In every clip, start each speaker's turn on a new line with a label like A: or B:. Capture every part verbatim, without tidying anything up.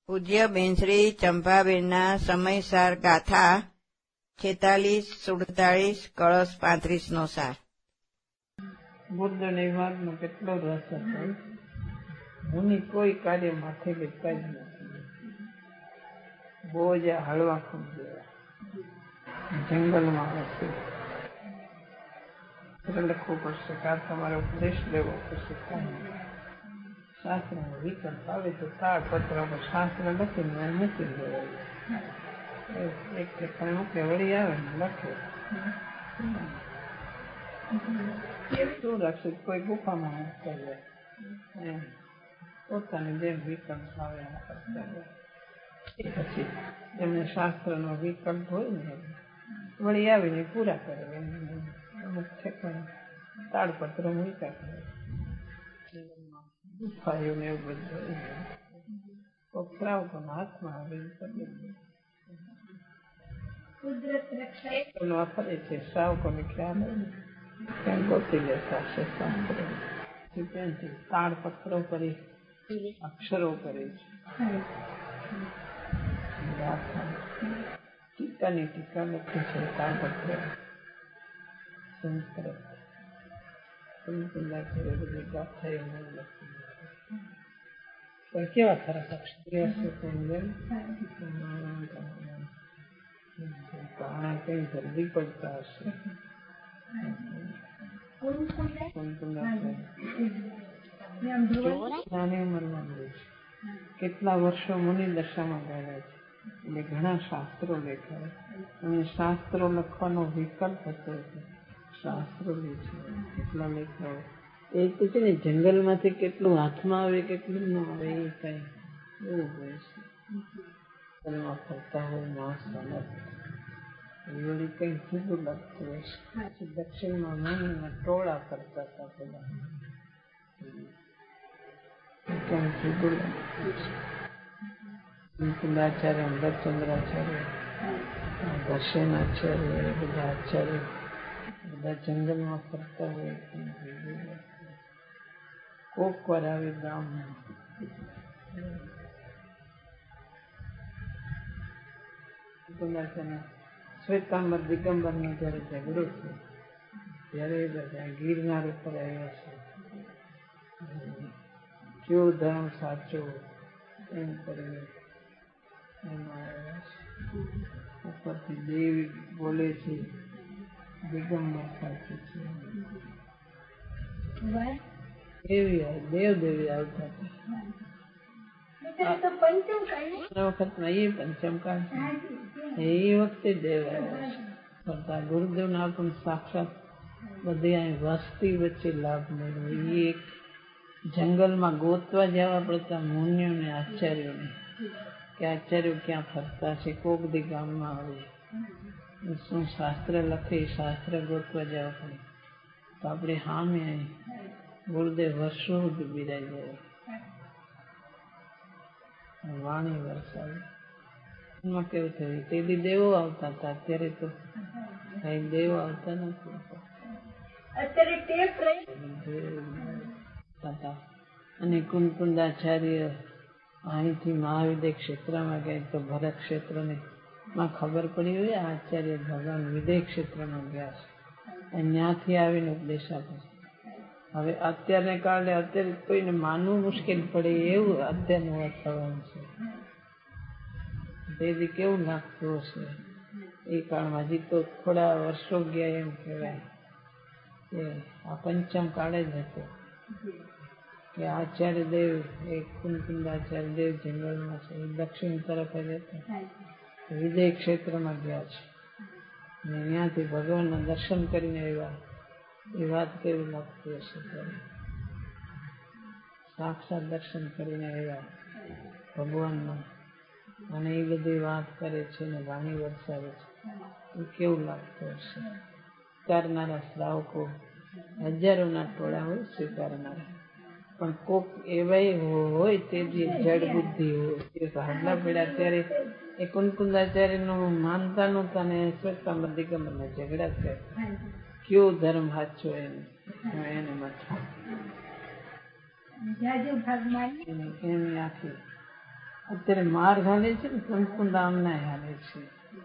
A: પૂજ્ય બેનશ્રી ચંપાબેનના સમયસાર ગાથા છેતાલીસ સુડતાલીસ કળશ પાંત્રીસ નો સાર.
B: બુદ્ધની વાતનો કેટલો રસ હતો. હું કોઈ કાર્ય માથે લેતા જ નથી. બોજ હળવા ખૂબ જેવા જંગલમાં હશે લખવું પડશે, કાર તમારે ઉપદેશ લેવો પડશે. શાસ્ત્રનો વિકલ્પ આવે તો તાળપત્ર પર શાસ્ત્ર લખીને મૂકી દેવાય. એક ઠેકાણે મૂકે વળી આવે ને લખે. શું રાખશે? કોઈ ગુફામાં મૂકતા જાય, પોતાની જેમ વિકલ્પ આવે એમ કરતા જાય. પછી એમને શાસ્ત્રનો વિકલ્પ હોય ને વળી આવીને પૂરા કરે. અમુક ઠેકાણે તાળપત્ર મૂક્યા કરે. ગુફાઓ ને એવું બધું શ્રાવકોના હાથમાં આવે ફરે છે. શ્રાવકોને ખ્યાલ ક્યાં ગોતી લેતા છે. ત્યાંથી તાળપત્રો કરી અક્ષરો કરે છે. ટીકાની ટીકા લખી છે તાળપત્ર સંસ્કૃત બધી ગાથાઓ લખી. પણ કેવા સરસ અક્ષર કઈ જલ્દી પડતા હશે. નાની ઉંમરમાં મળે છે. કેટલા વર્ષો મુનિ દશામાં ગયેલા છે. એટલે ઘણા શાસ્ત્રો લેખાય અને શાસ્ત્રો લખવાનો વિકલ્પ હતો. શાસ્ત્રો લે છે કેટલા લેખાઓ. એ તો છે ને જંગલમાંથી કેટલું હાથમાં આવે કેટલું ન આવે એ કઈ એવું હોય છે. ફરતા હોય માણસ વળી કઈ જુદું લાગતું હોય છે. દક્ષિણમાં મુનિના ટોળા કરતા હતા પેલા. કઈ જુદું લાગતું છે. મુકુંદાચાર્ય, અંગચંદ્રાચાર્ય, દર્શનાચાર્ય, બધા આચાર્ય બધા જંગલમાં ફરતા હોય. કોક વાર આવે ગામમાં શ્વેતાંબર દિગંબર નો જયારે ઝઘડો છે ત્યારે બધા ગિરનાર ઉપર આવ્યા છે. કયો ધર્મ સાચો એમ કરીને એમાં આવ્યા છે. ઉપરથી દેવી બોલે છે દિગંબર સાચું છે. દેવી દેવ દેવી આવતા વખતમાં એ પંચમ કાળ એ વખતે દેવ આવ્યા. ગુરુદેવ ના પણ સાક્ષાત બધી અહીં વસ્તી વચ્ચે લાભ મેળવો. એ એક જંગલમાં ગોતવા જવા પડતા મુનિઓને આચાર્યોને કે આચાર્યો ક્યાં ફરતા છે. કોક દી ગામમાં આવે શું શાસ્ત્ર લખે શાસ્ત્ર ગોતવા જવા પડે તો આપણે સામે અહીં ગુરુદેવ વર્ષો સુધી બિરાઈ જાય. વાણી વરસાવી એમાં કેવું થયું તે દેવો આવતા હતા. અત્યારે તો કઈ દેવો આવતા નથી. અને કુંકુંદાચાર્ય અહીંથી મહાવિદ્ય ક્ષેત્રમાં ગયા તો ભરત ક્ષેત્ર ને માં ખબર પડી હોય આચાર્ય ભગવાન વિદેહ ક્ષેત્રમાં ગયા છે. ત્યાંથી આવીને ઉપદેશ આપે છે. હવે અત્યારને કારણે અત્યારે કોઈને માનવું મુશ્કેલ પડે એવું અત્યારનું વાતાવરણ છે. તેથી કેવું લાગતું હશે એ કાળમાં. હજી તો થોડા વર્ષો ગયા એમ કહેવાય કે આ પંચમ કાળે જ હતો કે આચાર્ય દેવ એ કુંકુંદાચાર્ય દેવ જંગલમાં છે. દક્ષિણ તરફ જ હતા. વિદેહ ક્ષેત્રમાં ગયા છે અને ત્યાંથી ભગવાનના દર્શન કરીને આવ્યા. એ વાત કેવી લાગતી હશે ત્યારે. સાક્ષાત દર્શન કરીને આવ્યા ભગવાનના અને એ બધી વાત કરે છે ને વાણી વરસાવે છે. એ કેવું લાગતું હશે. સ્વીકારનારા શ્રાવકો હજારોના ટોળા હોય સ્વીકારનારા, પણ કોક એવા હોય તે જે જડ બુદ્ધિ હોય હાડલા પડ્યા ત્યારે એ કુંકુંદાચાર્ય નું માનતા નહોતા ને શ્વેતાંબર દિગંબરના ઝઘડા થયા. કયો ધર્મ સાચો એને એને માથે એની આખી અત્યારે માર્ગ હાલે છે ને સંતકુંડ આમના હાલે છે.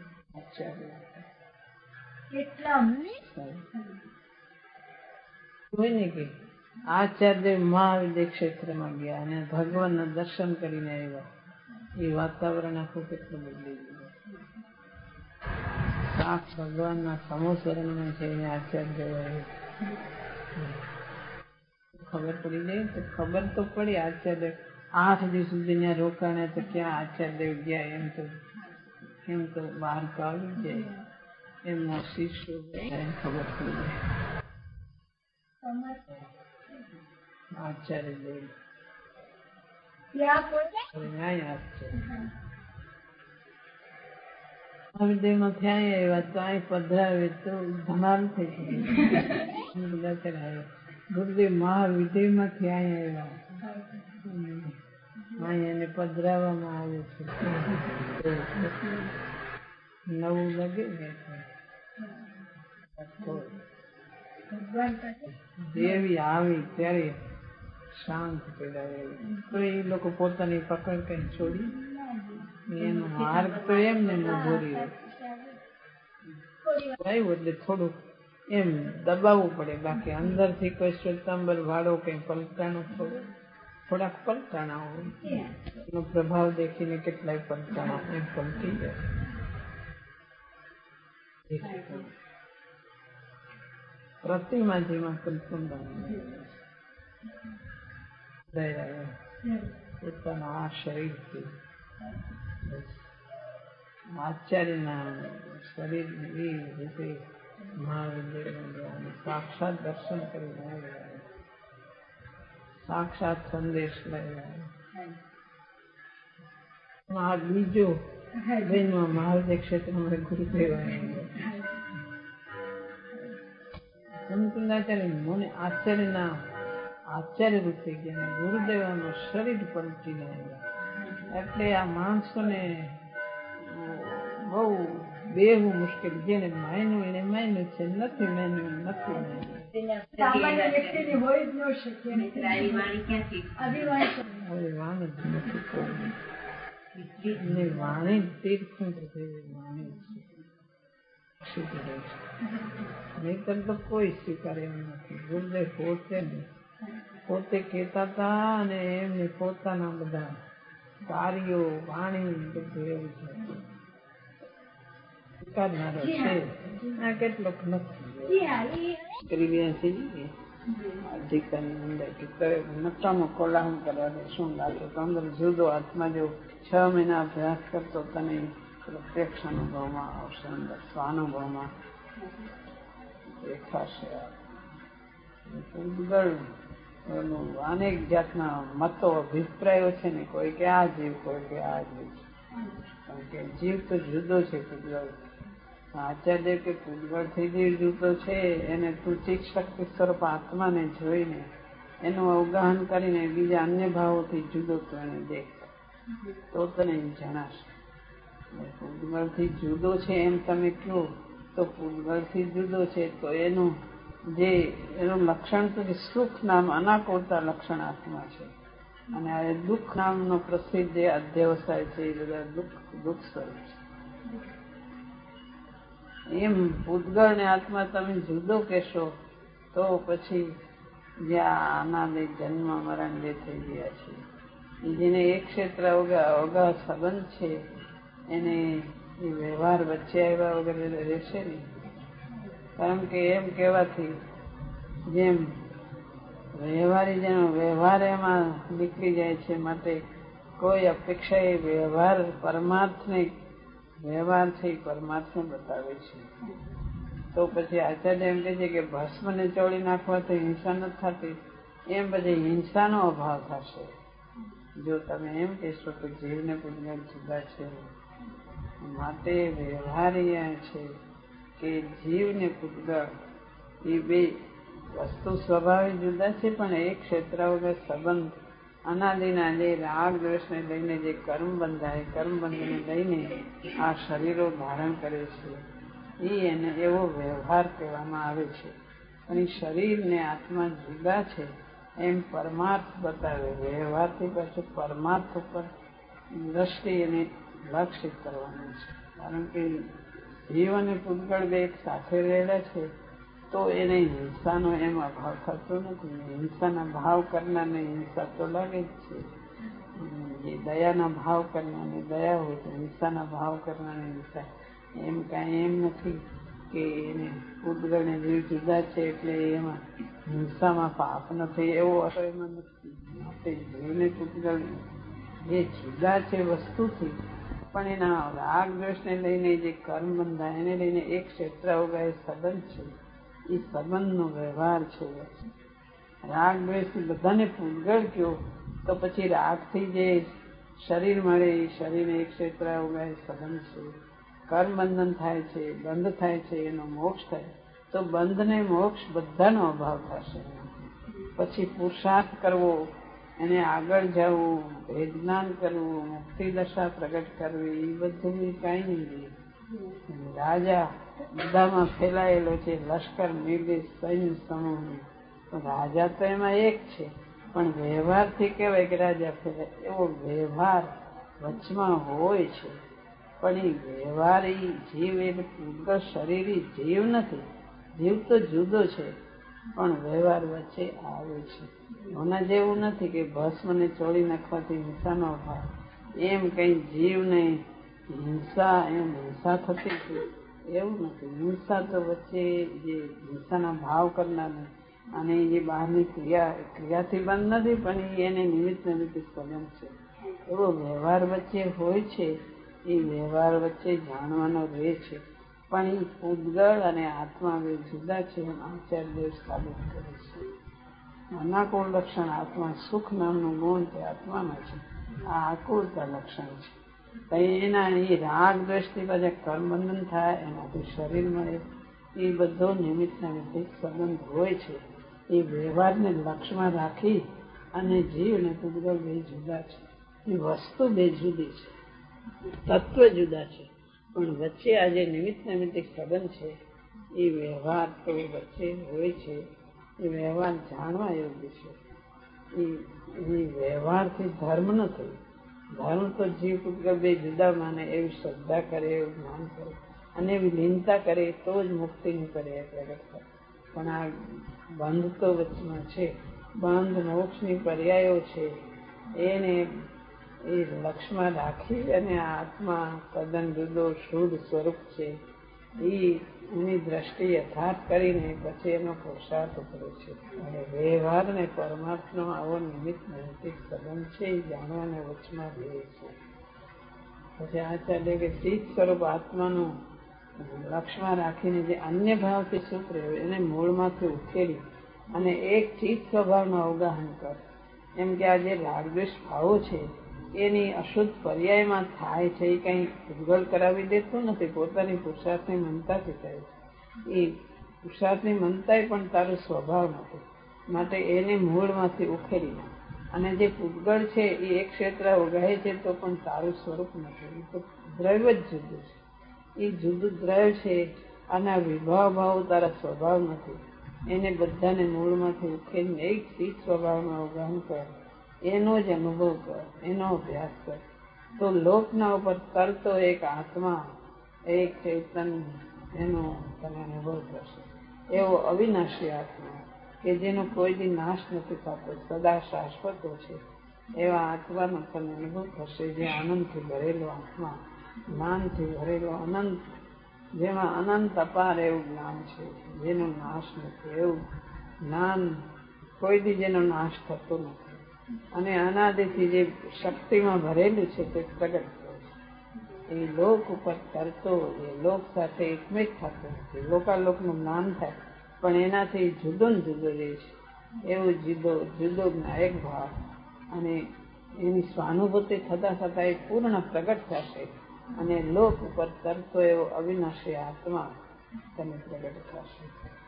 B: કોઈ ને કે આચાર્ય મહાવિદ્ય ક્ષેત્રમાં ગયા અને ભગવાનના દર્શન કરીને આવ્યા. એ વાતાવરણ આખું કેટલું બદલી ગયું. સાક્ષ ભગવાનના સમોસરણમાં છે આચાર્ય. ખબર પડી ગઈ તો ખબર તો પડી. આચાર્ય આઠ દિવસ સુધી ત્યાં રોકાણે તો ક્યાં આચાર્ય ગયા એમ તો એમ તો બહાર તો આવી જાય. એમના શિષ્યો ખબર પડી જાય. આચાર્ય દેવ મહાવિદ્ય માં થયા એવા તો અહીં પધરાવે તો ધમાલ થઈ ગઈ. ગુરુદેવ મહાવિદ્ય માંથી અહીંયા આવ્યા એને પધરાવવામાં આવે છે. નવું લાગે ને દેવી આવી ત્યારે શાંત પેલા તો એ લોકો પોતાની પકડ કઈ છોડી એનો માર્ગ તો એમને ઉભો રહ્યો. એટલે થોડુંક એમ દબાવવું પડે. બાકી અંદર થી કોઈ શ્વેતાંબર વાળો કઈ પલટાણો થોડો થોડાક પલટાણા હોય એનો પ્રભાવ દેખીને કેટલાય પલટાણા એમ પલટી જાય. પ્રતિમા જેમાં પોતાના આ શરીરથી આચાર્યના શરીર એ રીતે મહાવિદ્ય સાક્ષાત દર્શન કરીને આવ્યા. સાક્ષાત સંદેશ લઈ આ બીજો બેનમાં મહાવિદ્ય ક્ષેત્રમાં ગુરુદેવ સંતકુંડાચાર્ય મને આચાર્યના આચાર્ય રૂપ થઈ ગયા. ગુરુદેવનું શરીર પલટીને આવ્યા. એટલે આ માણસોને બહુ બેહવું મુશ્કેલ. જેને માયનું એને માયનું છે, નથી માયનું નથી માયનું. વાણી તીર્થંકર વાણી નહીતર તો કોઈ સ્વીકારે એમ નથી. ગુરુદેવ પોતે પોતે કહેતા હતા અને એમને પોતાના બધા કાર્યો વાણી બધું એવું છે સ્વીકારનારો છે. આ કેટલોક નથી નકામો કોલાહલ કરવા દે. શું લાગે તો અંદર જુદો આત્મા જો છ મહિના અભ્યાસ કરતો તને પ્રત્યક્ષ અનુભવમાં આવશે. અંદર સ્વાનુભવમાં દેખાશે. અનેક જાતના મતો અભિપ્રાયો છે ને. કોઈ કે આ જીવ, કોઈ કે આ જીવ. કારણ કે જીવ તો જુદો છે. પૂતગળ આચાર્ય કે પૂતગળ થી જીવ જુદો છે. એને તું ચિત્ત શક્તિ સ્વરૂપ આત્માને જોઈને એનું અવગાહન કરીને બીજા અન્ય ભાવોથી જુદો તો એને દેખ તો તને જણાશે. પૂતગળ થી જુદો છે એમ તમે કહો તો પૂતગળ થી જુદો છે તો એનું જે એનું લક્ષણ તો સુખ નામ અનાકોરતા લક્ષણ આત્મા છે. અને આ દુઃખ નામનો પ્રસિદ્ધ જે અધ્યવસાય છે એ બધા દુઃખ દુઃખ સ્વરૂપ છે. એમ પૂતગળ ને આત્મા તમે જુદો કહેશો તો પછી જ્યાં અનાદિ જન્મ મરણ જે થઈ ગયા છે જેને એક ક્ષેત્ર અવગા અવગા સંબંધ છે એને એ વ્યવહાર વચ્ચે આવ્યા વગર રહેશે નહીં. કારણ કે એમ કહેવાથી જેમ વ્યવહારી જેનો વ્યવહાર એમાં નીકળી જાય છે માટે કોઈ અપેક્ષા એ વ્યવહાર પરમાર્થને વ્યવહારથી પરમાર્થને બતાવે છે. તો પછી આચાર્ય એમ કહે છે કે ભસ્મને ચોળી નાખવાથી હિંસા નથી થતી. એમ પછી હિંસાનો અભાવ થશે. જો તમે એમ કહેશો કે જીવને પૂતગળ જુદા છે માટે વ્યવહારીય છે કે જીવ ને પૂતગળ એ બે વસ્તુ સ્વભાવે જુદા છે. પણ એક ક્ષેત્ર વગર સંબંધ અનાદિના જે રાગ દ્વેષને લઈને જે કર્મ બંધાય કર્મ બંધને લઈને આ શરીરો ધારણ કરે છે એ એને એવો વ્યવહાર કહેવામાં આવે છે. પણ એ શરીર ને આત્મા જુદા છે એમ પરમાર્થ બતાવે. વ્યવહારથી પાછું પરમાર્થ ઉપર દ્રષ્ટિ એને લક્ષિત કરવાની છે. કારણ કે જીવ અને પૂતગળ બે એક સાથે રહેલા છે તો એને હિંસાનો એમ અભાવ થતો નથી. હિંસાના ભાવ કરનારને હિંસા તો લાગે જ છે. જે દયાના ભાવ કરનારને દયા હોય તો હિંસાના ભાવ કરનારને હિંસા. એમ કાંઈ એમ નથી કે એને પૂતગળને જીવ જુદા છે એટલે એમાં હિંસામાં પાપ નથી, એવો અર્થ એમાં નથી. માટે જીવને પૂતગળ જે જુદા છે વસ્તુથી, પણ એના રાગ દ્વેષને લઈને જે કર્મ બંધાય એને લઈને એક ક્ષેત્ર ઉગાય સંબંધ છે. એ સંબંધનો વ્યવહાર છે. રાગ દ્વેષથી બધાને પૂતગળ કયો તો પછી રાગથી જે શરીર મળે એ શરીરને એક ક્ષેત્ર ઉગાય સંબંધ છે. કર્મ બંધન થાય છે, બંધ થાય છે, એનો મોક્ષ થાય તો બંધ ને મોક્ષ બધાનો અભાવ થશે. પછી પુરુષાર્થ કરવો, એને આગળ જવું, ભેદજ્ઞાન કરવું, મુક્તિ દશા પ્રગટ કરવી, એ બધું કઈ નહીં. રાજા બધામાં ફેલાયેલો છે, લશ્કર નિર્દેશ સૈન્ય સમૂહ. રાજા તો એમાં એક છે, પણ વ્યવહારથી કહેવાય કે રાજા ફેલાય એવો વ્યવહાર વચમાં હોય છે. પણ એ વ્યવહાર એ જીવ એટલે પૂતગળ શરીર જીવ નથી. જીવ તો જુદો છે પણ વ્યવહાર વચ્ચે આવે છે. એના જેવું નથી કે ભસ્મને ચોળી નાખવાથી હિંસાનો અભાવ, એમ કઈ જીવને હિંસા એમ હિંસા થતી છે એવું નથી. હિંસા તો વચ્ચે જે હિંસાના ભાવ કરનાર અને જે બહારની ક્રિયા ક્રિયાથી બંધ નથી પણ એને નિમિત્ત નિમિત્ત સંબંધ છે. એવો વ્યવહાર વચ્ચે હોય છે. એ વ્યવહાર વચ્ચે જાણવાનો રહે છે. પણ એ પૂતગળ અને આત્મા બે જુદા છે એમ આચાર્ય સાબિત કરે છે. અનાકુળ લક્ષણ આત્મા, સુખ નામનું ગુણ તે આત્મામાં છે. આ આકુળતા લક્ષણ છે. એના એ રાગ દ્વેષથી પાછા કર્મબંધન થાય, એનાથી શરીર મળે, એ બધો નિમિત્ત નિમિત્ત સંબંધ હોય છે. એ વ્યવહારને લક્ષમાં રાખી અને જીવ અને પૂતગળ બે જુદા છે. એ વસ્તુ બે જુદી છે, તત્વ જુદા છે, પણ વચ્ચે આ જે નિમિત્ત નિમિત્ત સંબંધ છે એ વ્યવહાર તો વચ્ચે હોય છે. એ વ્યવહાર જાણવા યોગ્ય છે. એ વ્યવહારથી ધર્મ નથી. ધર્મ તો જીવ પૂતગળ બે જુદા માને એવી શ્રદ્ધા કરે, એવું જ્ઞાન કરે અને એવી લીનતા કરે તો જ મુક્તિની કરે પ્રગટ થાય. પણ આ બંધ તો વચમાં છે. બંધ મોક્ષની પર્યાયો છે. એને એ લક્ષમાં રાખી અને આત્મા તદ્દન જુદો શુદ્ધ સ્વરૂપ છે. એ એની દ્રષ્ટિ યથાર્થ કરીને પછી એનો પુરુષાર્થ કરે છે. અને વ્યવહાર ને પરમાત્મા આવો નિમિત્ત નૈતિક સંબંધ છે એ જાણવાને વચમાં રહે છે. પછી આચાર્ય કે ચિત્ત સ્વરૂપ આત્માનું લક્ષમાં રાખીને જે અન્ય ભાવથી સુખ રહ્યો એને મૂળમાંથી ઉકેલી અને એક ચિત્ત સ્વભાવનું અવગાહન કર. એમ કે આ જે રાગદ્વેષ ભાવો છે એની અશુદ્ધ પર્યાયમાં થાય છે. એ કઈ પૂતગળ કરાવી દેતું નથી, પોતાની પુરુષાર્થની મનતાથી થાય છે. એ પુરુષાર્થની મનતાય પણ તારો સ્વભાવ નથી, માટે એને મૂળમાંથી ઉખેરી અને જે પૂતગળ છે એ એક ક્ષેત્ર ઉગાય છે તો પણ તારું સ્વરૂપ નથી. એ તો દ્રવ્ય જ જુદું છે. એ જુદું દ્રવ્ય છે. આના વિભાવ ભાવ તારા સ્વભાવ નથી. એને બધાને મૂળમાંથી ઉકેલીને એક ચિત્ત સ્વભાવમાં અવગાહન કર, એનો જ અનુભવ કર, એનો અભ્યાસ કર તો લોકના ઉપર તરતો એક આત્મા, એક ચૈતન્ય એનો તમે અનુભવ કરશો. એવો અવિનાશી આત્મા કે જેનો કોઈ દી નાશ નથી થતો, સદા શાશ્વતો છે. એવા આત્માનો તમે અનુભવ થશે જે આનંદથી ભરેલો આત્મા, જ્ઞાનથી ભરેલો અનંત, જેમાં અનંત અપાર એવું જ્ઞાન છે, જેનો નાશ નથી. એવું જ્ઞાન કોઈ દી જેનો નાશ થતો નથી અને અનાદિથી જે શક્તિમાં ભરેલું છે તે પ્રગટ થાય છે. એ લોક ઉપર તરતો, એ લોક સાથે એકમેક થતો નથી. લોકાલોકનું જ્ઞાન થાય પણ એનાથી જુદો ને જુદો રહે છે. એવું જુદો જુદો એક ભાવ અને એની સ્વાનુભૂતિ થતા થતા એ પૂર્ણ પ્રગટ થશે અને લોક ઉપર તરતો એવો અવિનાશી આત્મા તમે પ્રગટ થશે.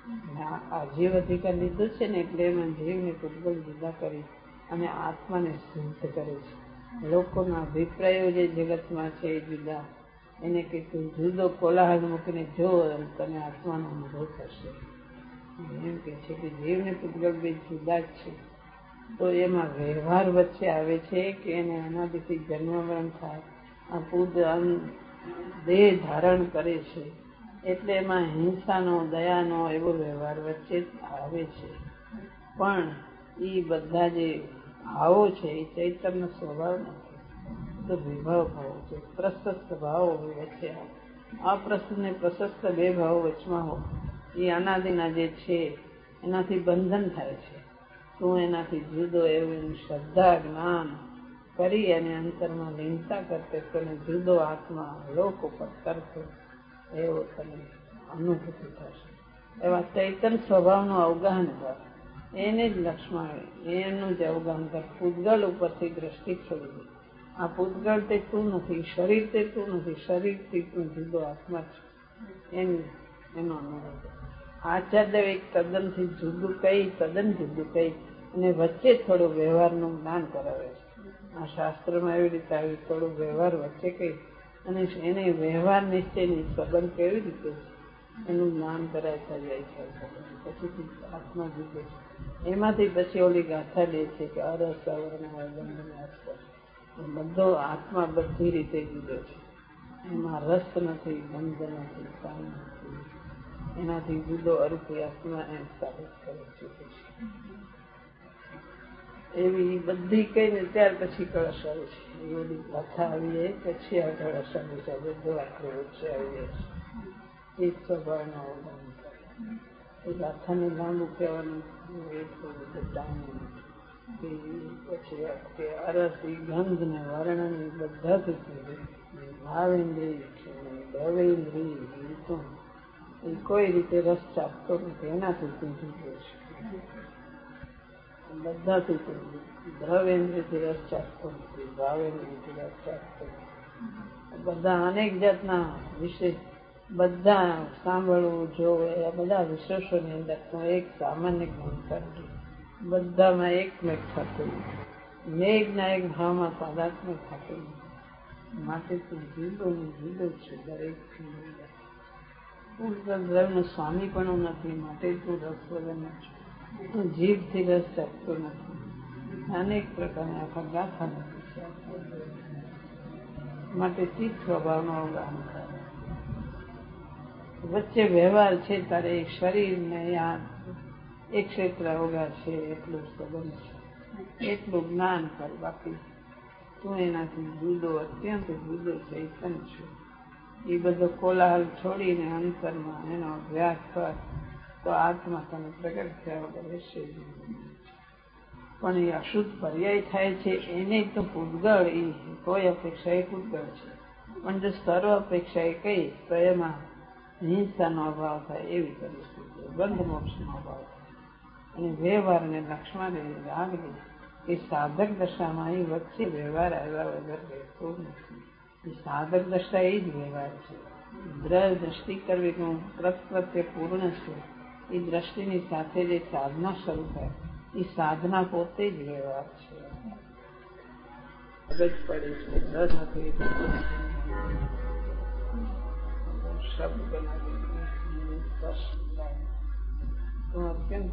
B: આ જીવ અધિકાર લીધો છે ને એટલે એમાં જીવને પૂતગળ જુદા કરી અને આત્માને સિદ્ધ કરે છે. લોકોના અભિપ્રાયો જે જગતમાં છે એ જુદા, એને કીધું જુદો કોલાહલ મૂકીને જો તમે આત્માનો અનુભવ થશે. એમ કે છે કે જીવને પૂતગળ બે જુદા જ છે તો એમાં વ્યવહાર વચ્ચે આવે છે કે એને અનાદિથી જન્મ મરણ થાય, આ પૂદ દેહ ધારણ કરે છે, એટલે એમાં હિંસાનો દયાનો એવો વ્યવહાર વચ્ચે આવે છે. પણ એ બધા જે ભાવો છે એ ચૈતન્ય સ્વભાવ નથી, તો વિભાવ ભાવો છે. પ્રશસ્ત ભાવો વચ્ચે અપ્રશસ્ત ને પ્રશસ્ત બે ભાવો વચમાં હો, એ અનાદિના જે છે એનાથી બંધન થાય છે. તું એનાથી જુદો એવું શ્રદ્ધા જ્ઞાન કરી અને અંતરમાં લીનતા કરતે તને જુદો આત્મા લોક ઉપર કરતો એવો તને અનુભૂતિ થશે. એવા ચૈતન્ય સ્વભાવનું અવગાહન કર, એને જ લક્ષ્મણ એનું જ અવગાહન કર. પૂતગલ ઉપરથી દ્રષ્ટિ છોડી દે. આ પૂતગલ તે તું નથી, શરીર તે તું નથી, શરીરથી તું જુદો આત્મા છે, એનું એનો અનુભવ. આચાર્ય એક તદ્દનથી જુદું કઈ તદ્દન જુદું કઈ અને વચ્ચે થોડું વ્યવહારનું જ્ઞાન કરાવે છે. આ શાસ્ત્રમાં એવી રીતે આવી થોડું વ્યવહાર વચ્ચે કઈ અને એને વ્યવહાર નિશ્ચયની સંબંધ કેવી રીતે એનું જ્ઞાન કરાવતા જાય છે. પછી આત્મા જુદો છે. એમાંથી પછી ઓલી ગાથા લે છે કે અરસ બધો આત્મા બધી રીતે જુદો છે, એમાં રસ નથી, ગંધ નથી, કાંઈ નથી, એનાથી જુદો અરૂપી આત્મા એમ સાબિત કરે છે. એવી બધી કઈ ને ત્યાર પછી કળશ આવે છે. એ બધી ગાથા આવી જાય પછી આ કળશ આવે છે. બધો આપણે વચ્ચે આવી જાય છે. એક સ્વભાવનો અવલંબન કરે એ ગાથાને લાંબુ કહેવાનું એટલું બધું ટાઈમ પછી કે અરસી ગંધ ને વર્ણ ને બધાથી ભાવેન્દ્રિય છે, દ્રવેન્દ્રિય એ કોઈ રીતે રસ ચાપતો નથી, એનાથી તું જુદો છે. બધાથી તું દ્રવેન્દ્રથી રસ ચાપતો નથી, ભાવેન્દ્રથી રસ ચાપતો નથી. બધા અનેક જાતના વિશેષ બધા સાંભળવું જોવે આ બધા વિશેષોની અંદર તું એક સામાન્ય જ્ઞાન કરજો. બધામાં એકમેક થતું, મેઘના એક ભાવમાં તાદાત્મ્ય થતું. માટે તું જુદો ને જુદો છે દરેક દ્રવ્યનું સ્વામી પણ નથી, માટે તું રસ વગર છે. તું જીભથી રસ ચાખતો નથી. અનેક પ્રકારના આખા ગાથા નથી, માટે ચિત્ત સ્વભાવનો અવગાહન કરે. વચ્ચે વ્યવહાર છે તારે એક શરીર ને યાદ એક ક્ષેત્ર અવગાહ છે, એટલું સંબંધ છે, એટલું જ્ઞાન કર. બાકી તું એનાથી જુદો અત્યંત જુદો ચૈતન છે. એ બધો કોલાહલ છોડીને અંતરમાં એનો અભ્યાસ કર તો આત્મા તને પ્રગટ થયા વગર રહેશે. પણ એ અશુદ્ધ પર્યાય થાય છે એને તો પૂતગળ એ કોઈ અપેક્ષા એ પૂતગળ છે. પણ જો સર્વ અપેક્ષા એ કઈ તો એમાં હિંસાનો અભાવ થાય એવી પરિસ્થિતિ, બંધ મોક્ષનો અભાવ થાય. અને વ્યવહાર અને લક્ષ્મણ રાગ એ સાધક દશામાં એ વચ્ચે વ્યવહાર આવ્યા વગર રહેતો નથી. એ સાધક દશા એ જ વ્યવહાર છે. દ્રઢ દ્રષ્ટિ કરવી હું પ્રત્યે પૂર્ણ છે. એ દ્રષ્ટિની સાથે જે સાધના શરૂ થાય એ સાધના પોતે જ વ્યવહાર છે. જ પડે છે દ્રઢ નથી શબ્દ અત્યંત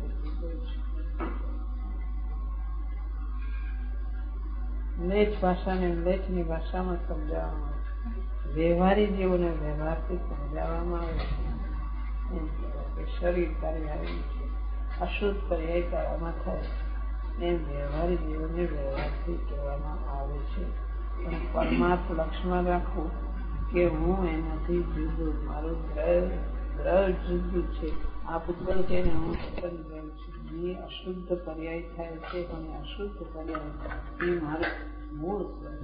B: લેખ ભાષાને લેખની ભાષામાં સમજાવવામાં આવે છે. વ્યવહારી જીવોને વ્યવહારથી સમજાવવામાં આવે છે. શરીર તારી આવી છે, અશુદ્ધ પર્યાય તારામાં થાય એમ વ્યવહારી જીવોને વ્યવહારથી કહેવામાં આવે છે. પણ પરમાર્થ લક્ષ્યમાં રાખવું કે હું એનાથી જુદું, મારું દ્રઢ જુદું છે. આ પૂતગલ છે ને હું પસંદ રહ્યું છું. એ અશુદ્ધ પર્યાય થાય છે, પણ અશુદ્ધ પર્યાય એ મારું મૂળ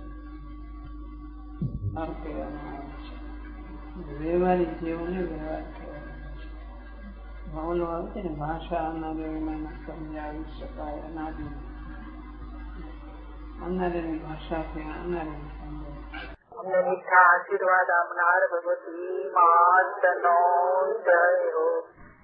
B: સ્વરૂપ કહેવામાં આવે છે. વ્યવહારિક જીવોને વ્યવહાર કહેવામાં ઓલો આવે છે ને ભાષા અનાદિમાં સમજાવી શકાય. અનાદિ અનાદિની ભાષાથી અનાદિ
C: અમને મીઠા આશીર્વાદ આપનાર ભગવતી માતનો જય હો.